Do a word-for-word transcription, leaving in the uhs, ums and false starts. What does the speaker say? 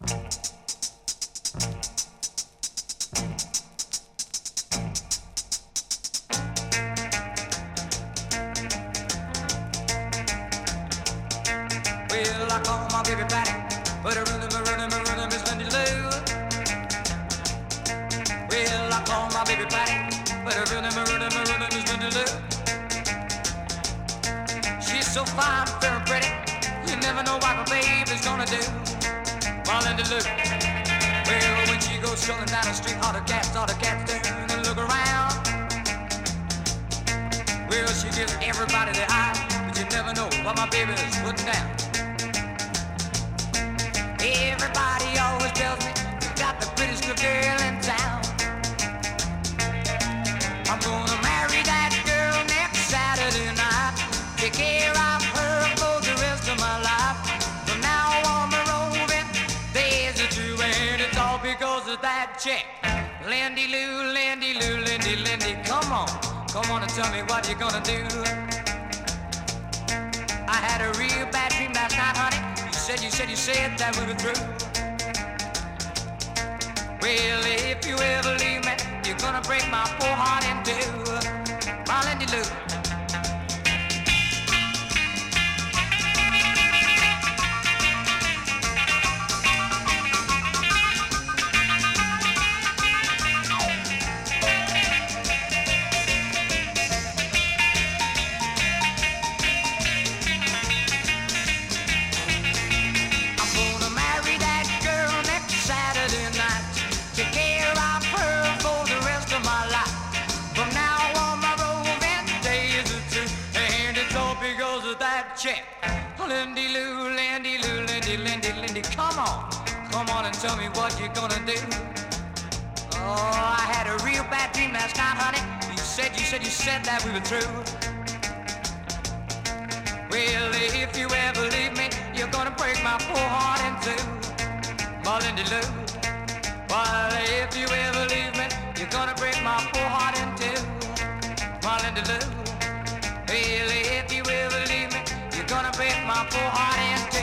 Well, I call my baby Patty, but her rhythm, her rhythm, her rhythm is Lindy Lou. Well, I call my baby Patty, but her rhythm, her rhythm, her rhythm is Lindy Lou. She's so fine, fair and pretty, you never know what my baby's gonna do. My Lindy Lou. Well, when she goes strolling down the street, all the cats, all the cats turn and look around. Well, she gives everybody the eye, but you never know what my baby's putting down. Everybody always tells me you got the prettiest little girl in town. I'm gonna marry that girl next Saturday night. Take care of her for the rest of my life. From now on the roving days are true, and it's all because of that chick. Lindy Lou, Lindy Lou, Lindy, Lindy, come on, come on and tell me what you're gonna do. I had a real bad dream last night, honey. You said, you said, you said that we were through. Well, if you ever leave me, you're gonna break my poor heart in two. My Lindy Lou. Check. Lindy Lou, Lindy Lou, Lindy, Lindy, Lindy, come on. Come on and tell me what you're gonna do. Oh, I had a real bad dream last night, honey. You said, you said, you said that we were through. Well, if you ever leave me, you're gonna break my poor heart in two. My Lindy Lou. Well, if you ever leave me, you're gonna break my poor heart in two. My Lindy Lou. Well, if you ever leave me, you're gonna break my poor heart in two.